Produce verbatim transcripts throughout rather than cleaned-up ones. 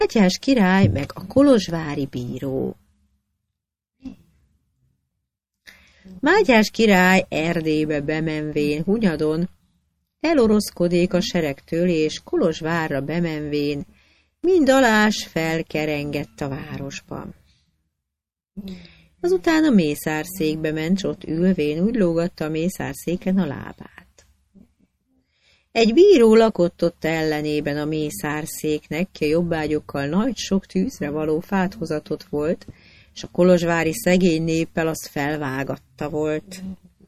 Mátyás király meg a kolozsvári bíró. Mátyás király Erdélybe bemenvén Hunyadon eloroszkodék a seregtől, és Kolozsvárra bemenvén mind alás felkerengett a városban. Azután a mészárszékbe ment, s ott ülvén úgy lógatta a mészárszéken a lábát. Egy bíró lakott ott ellenében a mészárszéknek, ki a jobbágyokkal nagy sok tűzre való fát hozatott volt, és a kolozsvári szegény néppel azt felvágatta volt.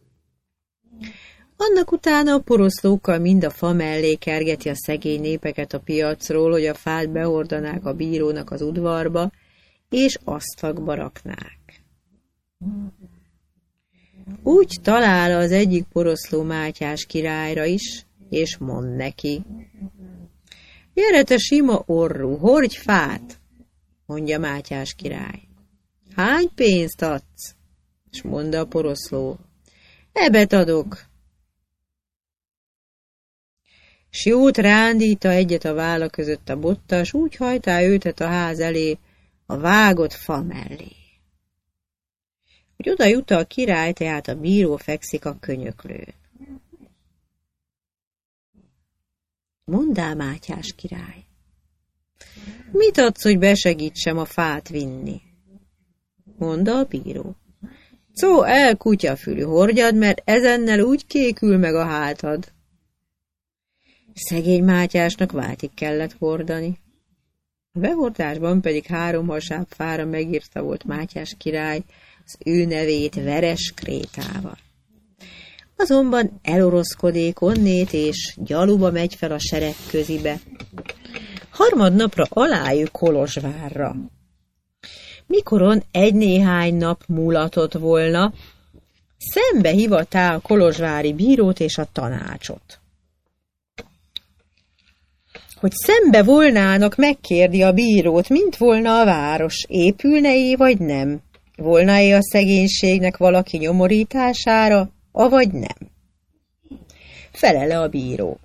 Annak utána a poroszlókkal mind a fa mellé kergeti a szegény népeket a piacról, hogy a fát behordanák a bírónak az udvarba, és asztakba raknák. Úgy talál az egyik poroszló Mátyás királyra is, és mond neki: gyere te sima orrú, hordj fát, mondja Mátyás király. Hány pénzt adsz? És mondta a poroszló: ebet adok. S jót rándíta egyet a válla között a bottas, úgy hajtá őtet a ház elé, a vágott fa mellé. Hogy oda jut a király, tehát a bíró fekszik a könyöklőn. Mondá Mátyás király: mit adsz, hogy besegítsem a fát vinni? Mondta a bíró: szó el, kutyafülű, hordjad, mert ezennel úgy kékül meg a hátad. Szegény Mátyásnak váltig kellett hordani. A behordásban pedig három hasáb fára megírta volt Mátyás király az ő nevét Vereskrétával. Azonban eloroszkodék onnét, és gyaluba megy fel a sereg közibe. Harmadnapra alájuk Kolozsvárra. Mikoron egy-néhány nap múlatott volna, szembe hivatá a kolozsvári bírót és a tanácsot. Hogy szembe volnának, megkérdi a bírót, mint volna a város, épülne-é vagy nem, volna-é a szegénységnek valaki nyomorítására, avagy nem. Felele a bíró: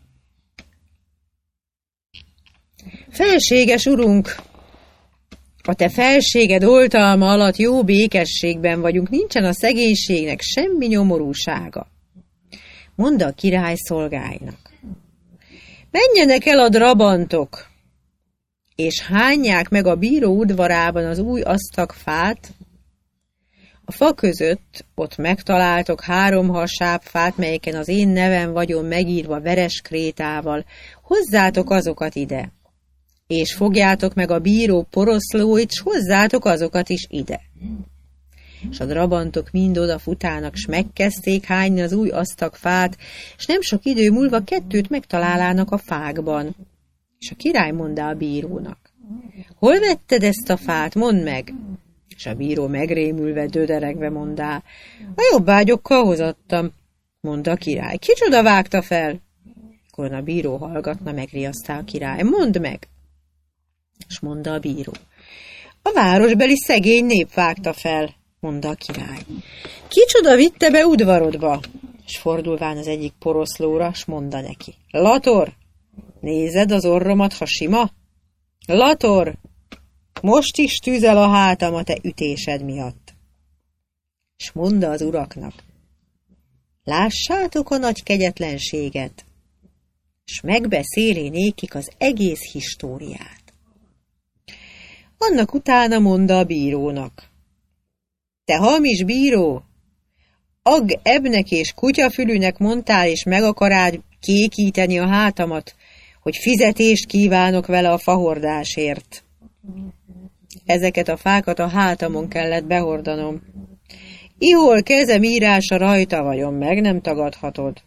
felséges urunk, a te felséged oltalma alatt jó békességben vagyunk, nincsen a szegénységnek semmi nyomorúsága. Mondta a király szolgáinak: menjenek el a drabantok, és hányják meg a bíró udvarában az új asztagfát. A fa között ott megtaláltok három hasáb fát, melyeken az én nevem vagyon megírva Vereskrétával, hozzátok azokat ide. És fogjátok meg a bíró poroszlóit, s hozzátok azokat is ide. És a drabantok mind odafutának, s megkezdték hányni az új asztagfát, és nem sok idő múlva kettőt megtalálának a fákban. És a király mondá a bírónak: hol vetted ezt a fát, mondd meg! És a bíró megrémülve, döderegve mondá: a jobbágyokkal hozattam. Mondta a király: kicsoda vágta fel? Akkor a bíró hallgatna, megriasztá a király: mondd meg! És mondta a bíró: a városbeli szegény nép vágta fel. Mondta a király: kicsoda vitte be udvarodba? És fordulván az egyik poroszlóra, s mondta neki: Lator, nézed az orromat, ha sima? Lator, most is tüzel a hátam a te ütésed miatt. És mondta az uraknak: lássátok a nagy kegyetlenséget, s megbeszéli nékik az egész históriát. Annak utána mondta a bírónak: te hamis bíró, agg ebnek és kutyafülűnek mondtál, és meg akarád kékíteni a hátamat, hogy fizetést kívánok vele a fahordásért. Ezeket a fákat a hátamon kellett behordanom. Ihol kezem írása rajta vagyon, meg nem tagadhatod.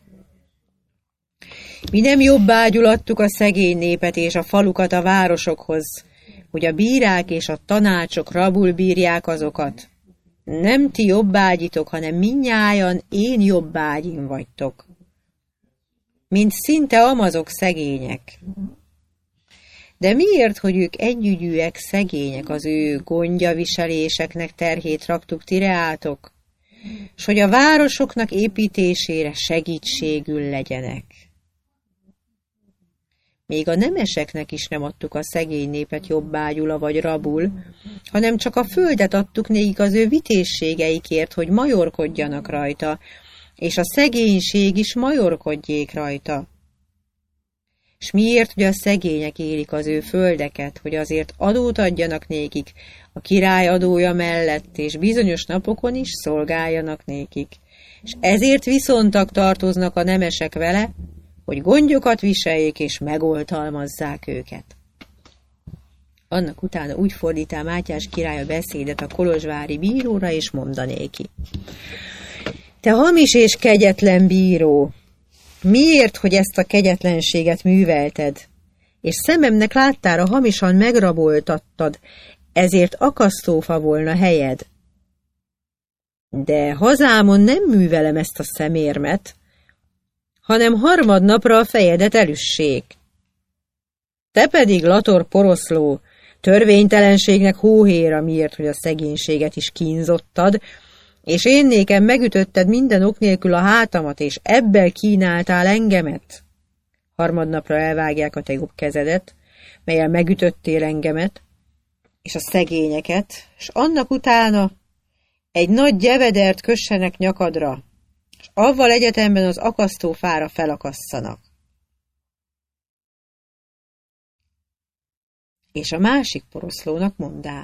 Mi nem jobbágyulattuk a szegény népet és a falukat a városokhoz, hogy a bírák és a tanácsok rabul bírják azokat. Nem ti jobbágyitok, hanem mindnyájan én jobbágyim vagytok. Mint szinte amazok szegények. De miért, hogy ők együgyűek, szegények, az ő gondjaviseléseknek terhét raktuk ti reátok, s hogy a városoknak építésére segítségül legyenek? Még a nemeseknek is nem adtuk a szegény népet jobbágyula vagy rabul, hanem csak a földet adtuk nékik az ő vitézségeikért, hogy majorkodjanak rajta, és a szegénység is majorkodjék rajta. S miért, hogy a szegények élik az ő földeket, hogy azért adót adjanak nékik a király adója mellett, és bizonyos napokon is szolgáljanak nékik. És ezért viszontak tartoznak a nemesek vele, hogy gondokat viseljék és megoltalmazzák őket. Annak utána úgy fordítá Mátyás király a beszédet a kolozsvári bíróra, és mondanéki: te hamis és kegyetlen bíró, miért, hogy ezt a kegyetlenséget művelted, és szememnek láttára hamisan megraboltattad, ezért akasztófa volna helyed. De hazámon nem művelem ezt a szemérmet, hanem harmadnapra a fejedet elüssék. Te pedig, Lator poroszló, törvénytelenségnek hóhéra, miért, hogy a szegénységet is kínzottad, és én nékem megütötted minden ok nélkül a hátamat, és ebbel kínáltál engemet. Harmadnapra elvágják a te jobb kezedet, mellyel megütöttél engemet, és a szegényeket, és annak utána egy nagy gyevedert kössenek nyakadra, és avval egyetemben az akasztófára felakasszanak. És a másik poroszlónak mondá: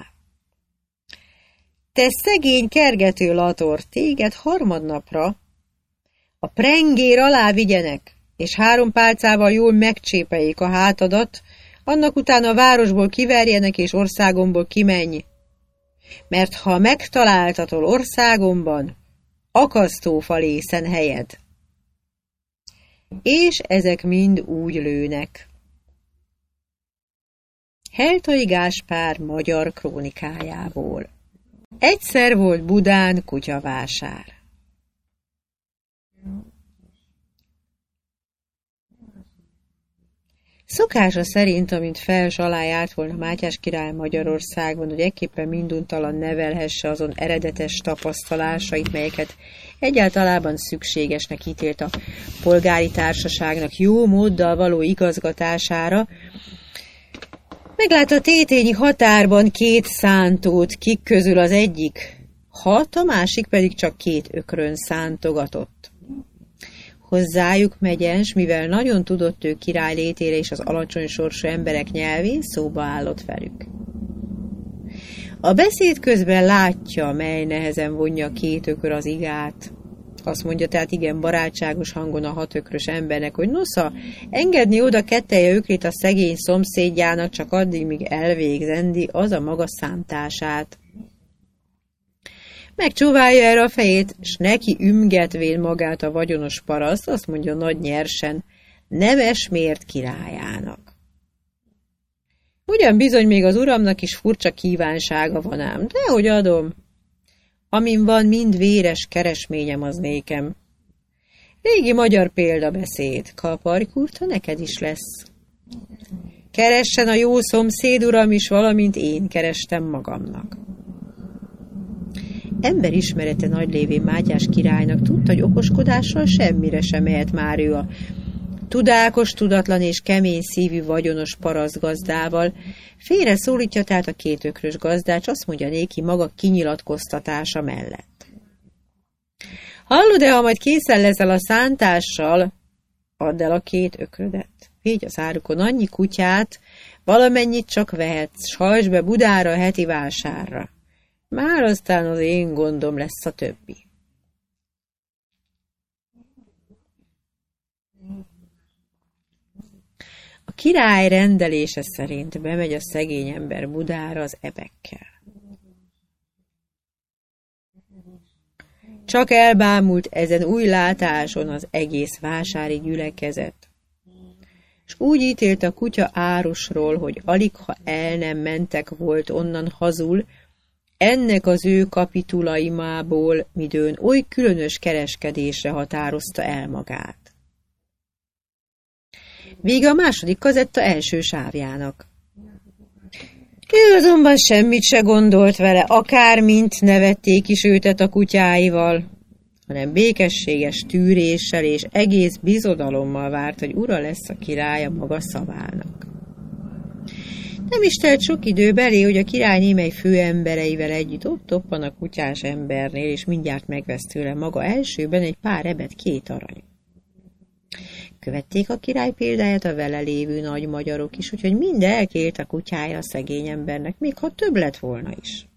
te szegény kergető Lator, téged harmadnapra a prengér alá vigyenek, és három pálcával jól megcsépeljék a hátadat, annak utána a városból kiverjenek, és országomból kimenj. Mert ha megtaláltatol országomban, akasztófa lészen helyed. És ezek mind úgy lőnek. Heltai Gáspár magyar krónikájából. Egyszer volt Budán kutyavásár. Szokása szerint, amint fel s alá járt volna Mátyás király Magyarországon, hogy ekképpen minduntalan nevelhesse azon eredetes tapasztalásait, melyeket egyáltalában szükségesnek ítélt a polgári társaságnak jó móddal való igazgatására, meglátta Tétényi határban két szántót, kik közül az egyik hat, a másik pedig csak két ökrön szántogatott. Hozzájuk megyens, mivel nagyon tudott ő király létére és az alacsony sorsú emberek nyelvén, szóba állott velük. A beszéd közben látja, mely nehezen vonja a két ökör az igát. Azt mondja tehát igen barátságos hangon a hat ökrös embernek, hogy nosza, engedni oda kettelje ökrét a szegény szomszédjának csak addig, míg elvégzendi az a maga számtását. Megcsóválja erre a fejét, s neki ümgetvén magát a vagyonos paraszt, azt mondja nagy nyersen, neves mért királyának. Ugyan bizony még az uramnak is furcsa kívánsága van ám, de hogy adom, amin van mind véres keresményem az nékem. Régi magyar példabeszéd, kaparjkurta neked is lesz. Keressen a jó szomszéd uram is, valamint én kerestem magamnak. Emberismerete nagy lévén Mátyás királynak tudta, hogy okoskodással semmire sem mehet már ő a tudákos, tudatlan és kemény szívű vagyonos parasztgazdával. Félre szólítja tehát a két ökrös gazdát, s azt mondja néki maga kinyilatkoztatása mellett. Hallod-e, ha majd készen leszel a szántással, add el a két ökrödet. Vigy az árukon annyi kutyát, valamennyit csak vehetsz, s hajtsd be Budára a heti vásárra. Már aztán az én gondom lesz a többi. A király rendelése szerint bemegy a szegény ember Budára az ebekkel. Csak elbámult ezen új látáson az egész vásári gyülekezet, és úgy ítélt a kutya árusról, hogy alig ha el nem mentek volt onnan hazul, ennek az ő kapitulaimából, midőn oly különös kereskedésre határozta el magát. Vége a második kazetta első sávjának. Ő azonban semmit se gondolt vele, akármint nevették is őtet a kutyáival. hanem békességes tűréssel és egész bizodalommal várt, hogy ura lesz a királya maga szavának. Nem is telt sok idő belé, hogy a király némely főembereivel együtt ott toppan a kutyás embernél, és mindjárt megvesz tőle maga elsőben egy pár ebet két arany. Követték a király példáját a vele lévő nagy magyarok is, úgyhogy mind elkélt a kutyája a szegény embernek, még ha több lett volna is.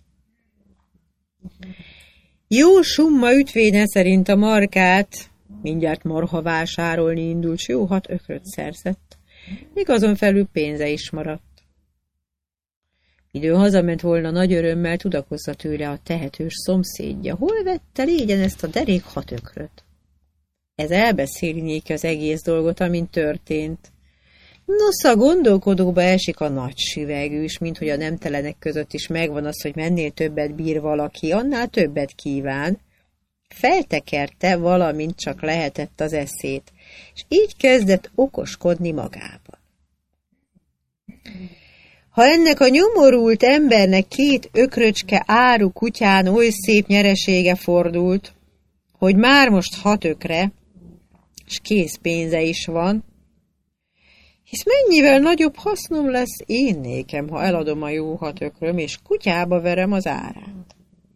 Jó summa ütvénye szerint a markát, mindjárt marha vásárolni indult, s jó hat ökröt szerzett, még azon felül pénze is maradt. Idő hazament volna nagy örömmel, tudakozza tőle a tehetős szomszédja. Hol vette légyen ezt a derék hat ökröt? Ez elbeszéli néki az egész dolgot, amint történt. Nosza, gondolkodóba esik a nagy süvegűs, mint hogy a nemtelenek között is megvan az, hogy mennél többet bír valaki, annál többet kíván. Feltekerte, valamint csak lehetett az eszét, és így kezdett okoskodni magában. Ha ennek a nyomorult embernek két ökröcske áru kutyán oly szép nyeresége fordult, hogy már most hat ökre, és kész pénze is van, hisz mennyivel nagyobb hasznom lesz én nékem, ha eladom a jó hat ökröm, és kutyába verem az árát.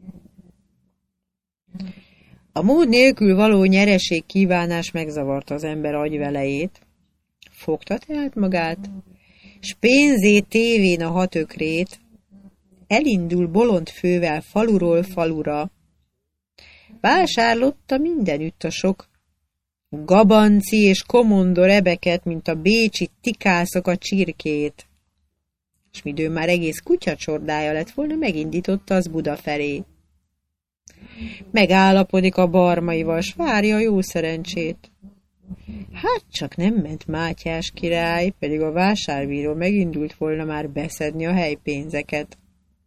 A mód nélkül való nyereség kívánás megzavarta az ember agyvelejét, fogta tehát magát, s pénzét tévén a hat ökrét, elindul bolond fővel faluról falura, vásárlotta mindenütt a sok gabanci és komondor ebeket, mint a bécsi tikászok a csirkét, és midő már egész kutyacsordája lett volna, megindította az Buda felé. Megállapodik a barmaival, s várja a jó szerencsét. Hát csak nem ment Mátyás király, pedig a vásárbíró megindult volna már beszedni a helypénzeket.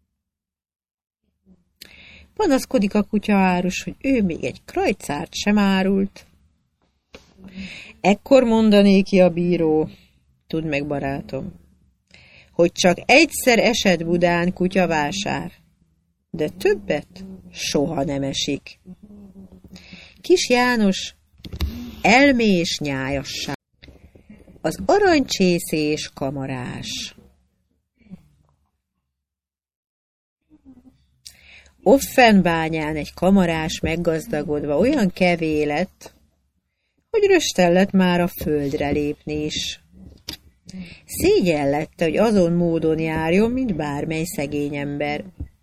Panaszkodik a kutyaárus, hogy ő még egy krajcárt sem árult. Ekkor mondané ki a bíró, tudd meg, barátom, hogy csak egyszer esett Budán kutyavásár, de többet soha nem esik. Kis János elmés nyájasság. Az aranycsészés kamarás. Offenbányán egy kamarás meggazdagodva olyan kevé lett, hogy röstellett már a földre lépni is. Szégyellette, hogy azon módon járjon, mint bármely szegény ember.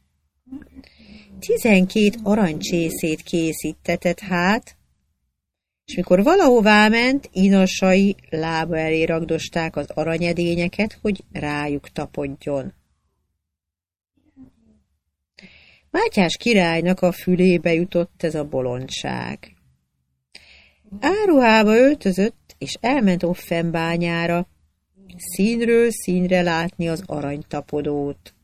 Tizenkét aranycsészét készítetett hát, és mikor valahová ment, inasai lába elé ragdosták az aranyedényeket, hogy rájuk tapodjon. Mátyás királynak a fülébe jutott ez a bolondság. Áruhába öltözött, és elment Offenbányára, színről színre látni az aranytapodót.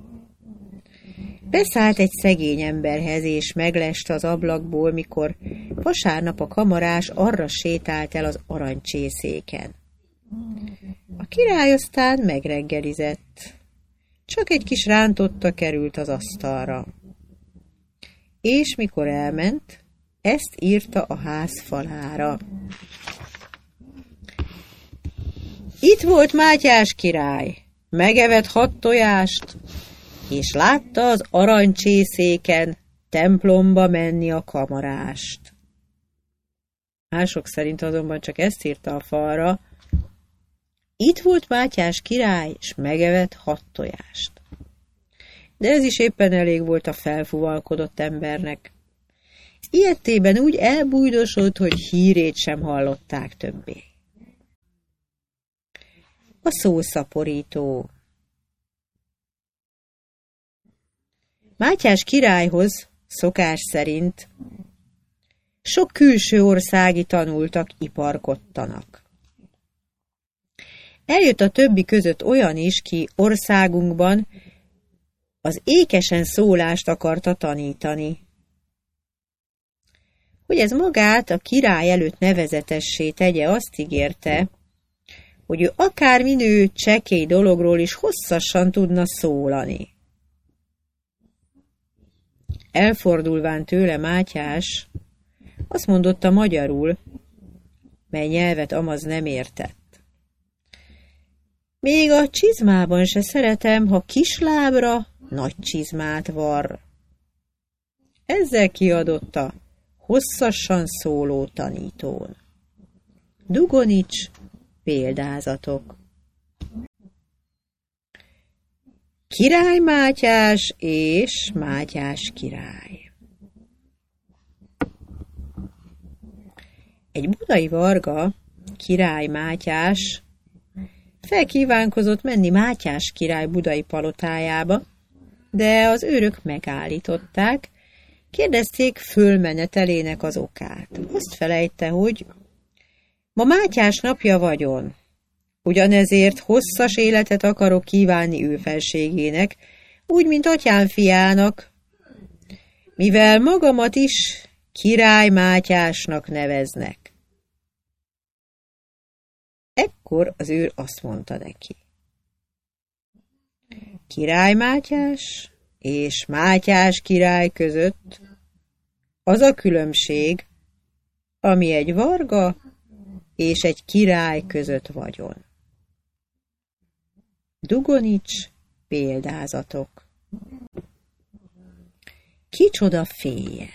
Beszállt egy szegény emberhez, és megleste az ablakból, mikor vasárnap a kamarás arra sétált el az aranycsészéken. A király aztán megreggelizett. Csak egy kis rántotta került az asztalra. És mikor elment, ezt írta a ház falára. Itt volt Mátyás király, megevett hat tojást, és látta az aranycsészéken templomba menni a kamarást. Mások szerint azonban csak ezt írta a falra. Itt volt Mátyás király, és megevett hat tojást. De ez is éppen elég volt a felfuvalkodott embernek. Ilyettében úgy elbújdosott, hogy hírét sem hallották többé. A szószaporító. Mátyás királyhoz szokás szerint sok külső országi tanultak iparkodtanak. Eljött a többi között olyan is, ki országunkban az ékesen szólást akarta tanítani. Hogy ez magát a király előtt nevezetessé tegye, azt ígérte, hogy ő akár minő csekély dologról is hosszasan tudna szólani. Elfordulván tőle Mátyás, Azt mondotta magyarul, mely nyelvet Amaz nem értett. Még a csizmában se szeretem, ha kislábra nagy csizmát var. Ezzel kiadotta hosszasan szóló tanítón. Dugonics példázatok. Király Mátyás és Mátyás király. Egy budai varga, Király Mátyás, felkívánkozott menni Mátyás király budai palotájába, de az őrök megállították, kérdezték fölmenetelének az okát. Azt felejtte, hogy ma Mátyás napja vagyon, ugyanezért hosszas életet akarok kívánni ő felségének, úgy, mint atyám fiának, mivel magamat is Király Mátyásnak neveznek. Ekkor az őr azt mondta neki. Király Mátyás és Mátyás király között az a különbség, ami egy varga és egy király között vagyon. Dugonics példázatok. Kicsoda féljen.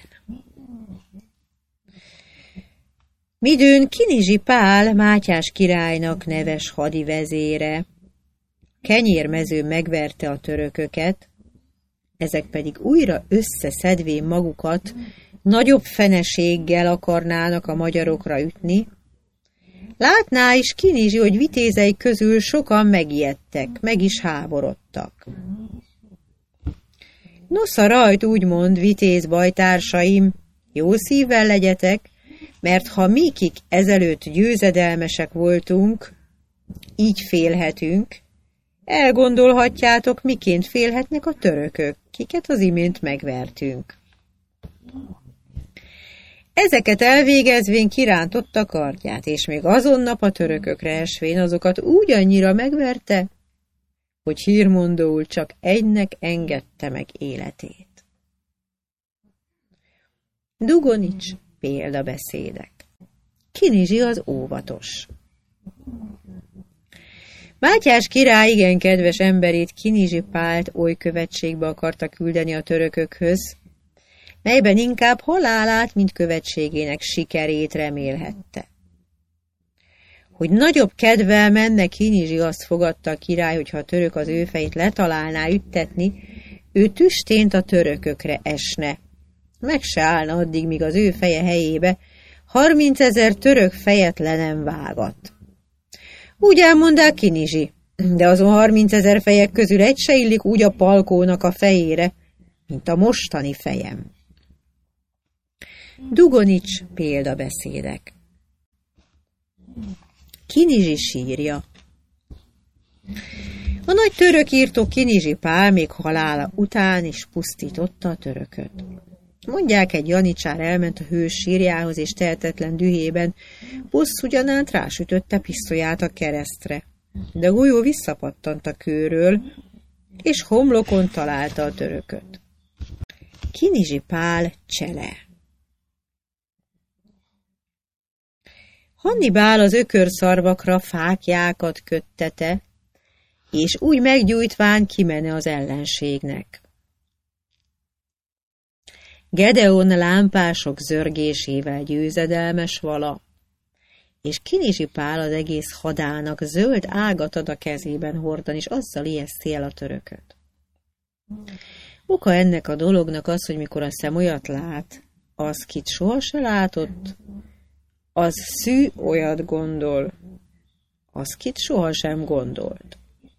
Midőn Kinizsi Pál Mátyás királynak neves hadivezére, kenyérmezőn megverte a törököket, ezek pedig újra összeszedvén magukat nagyobb feneséggel akarnának a magyarokra ütni, látná is Kinizsi, hogy vitézei közül sokan megijedtek, meg is háborodtak. Nosza rajt úgymond, vitéz bajtársaim, jó szívvel legyetek, mert ha mi, kik ezelőtt győzedelmesek voltunk, így félhetünk, elgondolhatjátok, miként félhetnek a törökök, kiket az imént megvertünk. Ezeket elvégezvén kirántotta kardját, és még azonnap a törökökre esvén azokat úgy annyira megverte, hogy hírmondóul csak egynek engedte meg életét. Dugonics példabeszédek. Kinizsi az óvatos. Mátyás király igen kedves emberét, Kinizsi Pált oly követségbe akarta küldeni a törökökhöz, melyben inkább halálát, mint követségének sikerét remélhette. Hogy nagyobb kedvel menne Kinizsi, azt fogadta a király, hogyha a török az ő fejét letalálná üttetni, ő tüstént a törökökre esne. Meg se állna addig, míg az ő feje helyébe harmincezer török fejet le nem vágat. Úgy elmondák Kinizsi, de azon harmincezer fejek közül egy se illik úgy a palkónak a fejére, mint a mostani fejem. Dugonics példabeszédek. Kinizsi sírja. A nagy török írtó Kinizsi Pál még halála után is pusztította a törököt. Mondják, egy janicsár elment a hős sírjához, és tehetetlen dühében bosszúgyanánt rásütötte pisztolyát a keresztre. De a golyó visszapattant a kőről, és homlokon találta a törököt. Kinizsi Pál csele. Hannibál az ökörszarvakra fáklyákat köttete, és úgy meggyújtván kimene az ellenségnek. Gedeon lámpások zörgésével győzedelmes vala, és Kinizsi Pál az egész hadának zöld ágat ad a kezében hordan, és azzal ijeszti el a törököt. Oka ennek a dolognak az, hogy mikor a szem olyat lát, az, kit soha se látott, az szű olyat gondol, az, kit sohasem gondolt.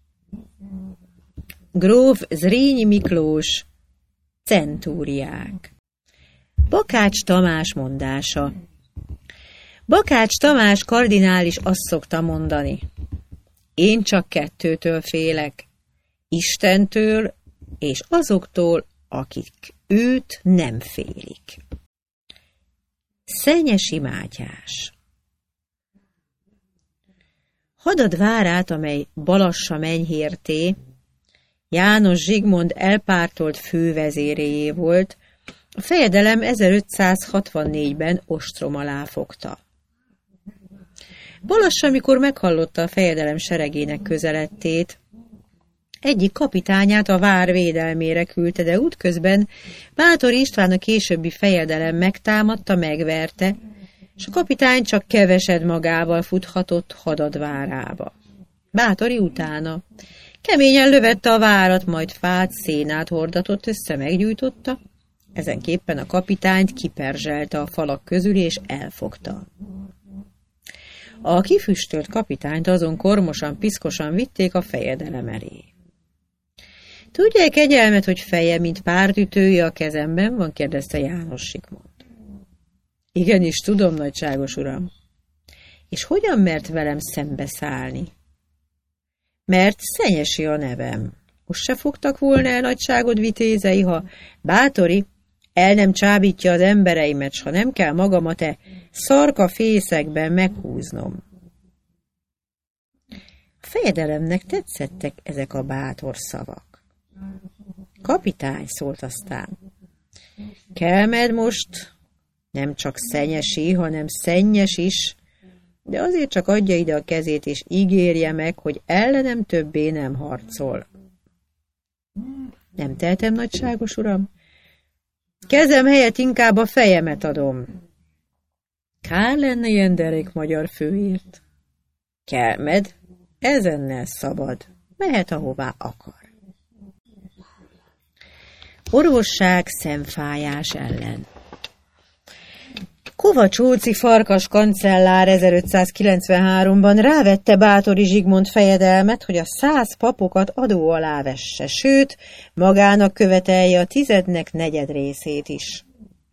Gróf Zrínyi Miklós, Centúriák. Bakács Tamás mondása. Bakács Tamás kardinális azt szokta mondani: én csak kettőtől félek, Istentől és azoktól, akik őt nem félik. Szenyesi Mátyás. Hadad várát, amely Balassa menyhérté, János Zsigmond elpártolt fővezéréjé volt, A fejedelem ezerötszázhatvannégyben ostrom alá fogta. Balas, amikor meghallotta a fejedelem seregének közelettét, egyik kapitányát a vár védelmére küldte, de útközben Báthori István, a későbbi fejedelem megtámadta, megverte, és a kapitány csak kevesed magával futhatott Hadadvárába. Báthori utána. Keményen lövette a várat, majd fát, szénát hordatott össze, meggyújtotta, ezenképpen a kapitányt kiperzselte a falak közül, és elfogta. A kifüstölt kapitányt azon kormosan, piszkosan vitték a fejedelem elé. Tudja-e kegyelmet, hogy feje, mint pártütője a kezemben van? Kérdezte János Zsigmond. Igenis, tudom, nagyságos uram. És hogyan mert velem szembeszállni? Mert Szenyesi a nevem. Most se fogtak volna el nagyságod vitézei, ha Báthori el nem csábítja az embereimet, s ha nem kell magamat e szarka fészekben meghúznom. A fejedelemnek tetszettek ezek a bátor szavak. Kapitány, szólt aztán. Kelmed most nem csak Szenyesi, hanem Szennyes is, de azért csak adja ide a kezét, és ígérje meg, hogy ellenem többé nem harcol. Nem tehetem, nagyságos uram? Kezem helyett inkább a fejemet adom. Kár lenne ilyen derék magyar főért. Kelmed, ezennel szabad, mehet ahová akar. Orvosság szemfájás ellen. Kovacs-Óci farkas kancellár ezerötszázkilencvenháromban rávette Báthori Zsigmond fejedelmet, hogy a száz papokat adó alá vesse, sőt, magának követelje a tizednek negyed részét is.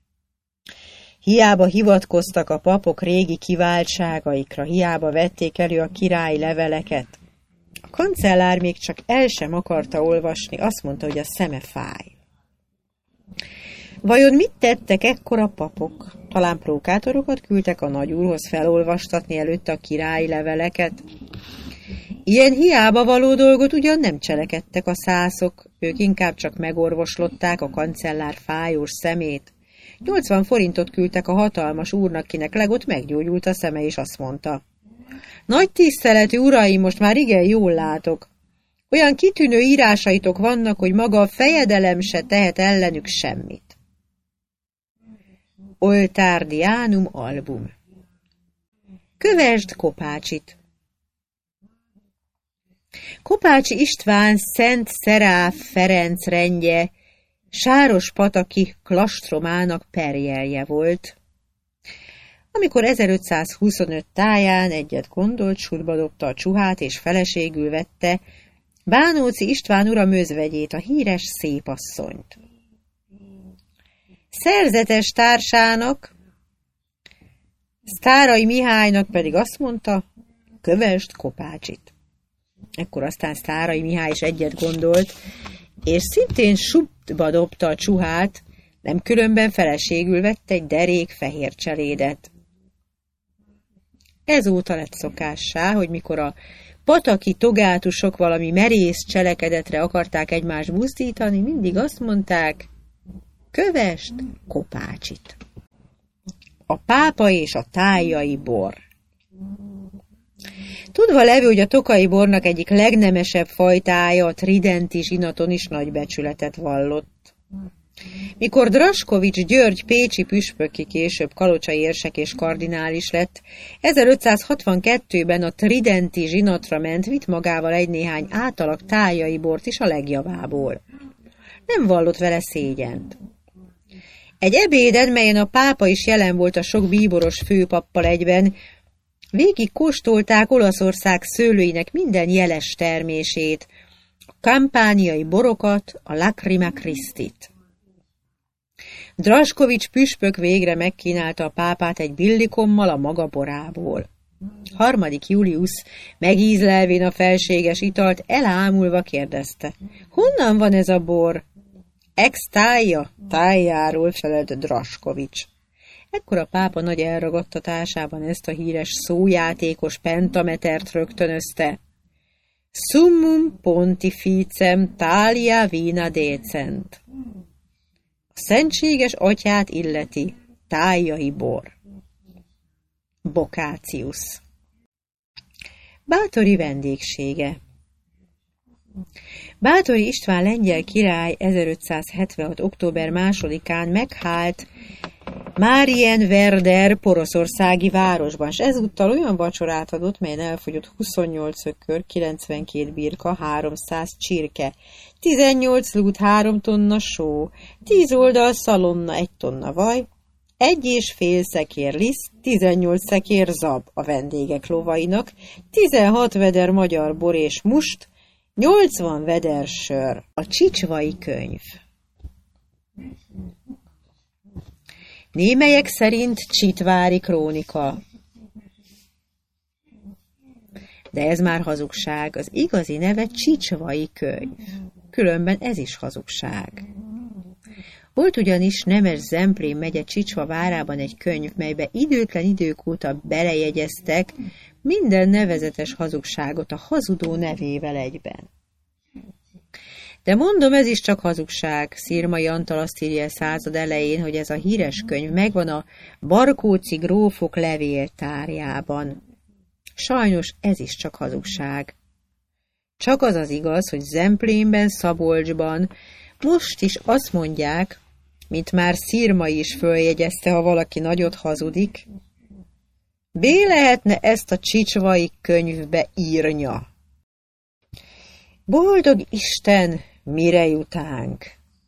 Hiába hivatkoztak a papok régi kiváltságaikra, hiába vették elő a királyi leveleket. A kancellár még csak el sem akarta olvasni, azt mondta, hogy a szeme fáj. Vajon mit tettek ekkor a papok? Talán prókátorokat küldtek a nagyúrhoz felolvastatni előtte a királyi leveleket? Ilyen hiába való dolgot ugyan nem cselekedtek a szászok, ők inkább csak megorvoslották a kancellár fájós szemét. nyolcvan forintot küldtek a hatalmas úrnak, kinek legott meggyógyult a szeme, és azt mondta. Nagy tiszteletű uraim, most már igen jól látok. Olyan kitűnő írásaitok vannak, hogy maga a fejedelem se tehet ellenük semmit. Oltárdiánum album. Kövesd Kopácsit. Kopácsi István Szent Szeráf Ferenc rendje Sárospataki klastromának perjelje volt. Amikor ezerötszázhuszonöt táján egyet gondolt, sútba dobta a csuhát és feleségül vette Bánóci István uram özvegyét, a híres szépasszonyt. Szerzetes társának, Sztáray Mihálynak pedig azt mondta, kövesd Kopácsit. Ekkor aztán Sztáray Mihály is egyet gondolt, és szintén sútba dobta a csuhát, nem különben feleségül vette egy derék fehér cselédet. Ezóta lett szokássá, hogy mikor a pataki togátusok valami merész cselekedetre akarták egymást buzdítani, mindig azt mondták, kövesd Kopácsit. A pápa és a tájai bor. Tudva levő, hogy a tokai bornak egyik legnemesebb fajtája, a tridenti zsinaton is nagy becsületet vallott. Mikor Draskovics György pécsi püspök, ki később kalocsai érsek és kardinális lett, ezerötszázhatvankettőben a tridenti zsinatra ment, vitt magával egy néhány átalak tájai bort is a legjavából. Nem vallott vele szégyent. Egy ebéden, melyen a pápa is jelen volt a sok bíboros főpappal egyben, végig kóstolták Olaszország szőlőinek minden jeles termését, a kampániai borokat, a Lacrima Christit. Draskovics püspök végre megkínálta a pápát egy billikommal a maga borából. Harmadik Julius megízlelvén a felséges italt elámulva kérdezte, honnan van ez a bor? Ex tája, tájáról felelt Draskovics. Ekkor a pápa nagy elragadtatásában ezt a híres szójátékos pentametert rögtönözte. Summum pontificem talia vina decent. A szentséges atyát illeti tájjai bor. Bokácius. Báthori vendégsége. Báthori István lengyel király ezerötszázhetvenhat. október másodikán meghált Marienwerder poroszországi városban, és ezúttal olyan vacsorát adott, melyen elfogyott huszonnyolc ökör, kilencvenkét birka, háromszáz csirke, tizennyolc lút, három tonna só, tíz oldal szalonna, egy tonna vaj, egy és fél szekér liszt, tizennyolc szekér zab a vendégek lovainak, tizenhat veder magyar bor és must, nyolcvan veder sör. A csicsvai könyv. Némelyek szerint Csitvári krónika. De ez már hazugság, az igazi neve Csicsvai könyv. Különben ez is hazugság. Volt ugyanis Nemes Zemplén megye Csicsva várában egy könyv, melybe időtlen idők óta belejegyeztek minden nevezetes hazugságot a hazudó nevével egyben. De mondom, ez is csak hazugság. Szirmai Antal azt írja a század elején, hogy ez a híres könyv megvan a barkóci grófok levéltárjában. Sajnos ez is csak hazugság. Csak az az igaz, hogy Zemplénben, Szabolcsban most is azt mondják, mint már Szirmai is följegyezte, ha valaki nagyot hazudik, B lehetne ezt a csicsvai könyvbe írnia. Boldog Isten, mire jutánk?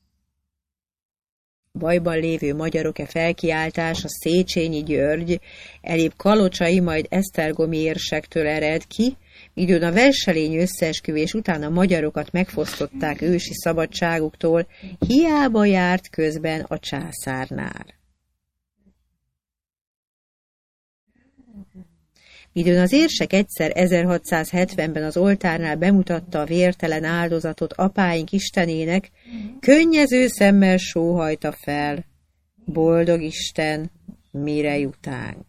Bajban lévő magyarok-e felkiáltása Széchenyi György, elébb kalocsai, majd esztergomi érsektől ered ki, midőn a Verselény összeesküvés után a magyarokat megfosztották ősi szabadságuktól, hiába járt közben a császárnál. Midőn az érsek egyszer ezerhatszázhetvenben az oltárnál bemutatta a vértelen áldozatot apáink istenének, könnyező szemmel sóhajta fel: boldog Isten, mire jutánk?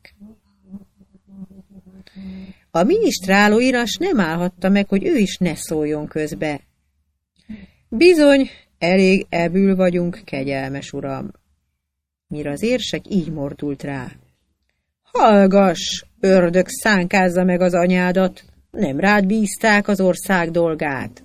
A minisztráló íras nem állhatta meg, hogy ő is ne szóljon közbe. Bizony, elég ebül vagyunk, kegyelmes uram. Mire az érsek így mordult rá: hallgass, ördög szánkázza meg az anyádat, nem rád bízták az ország dolgát.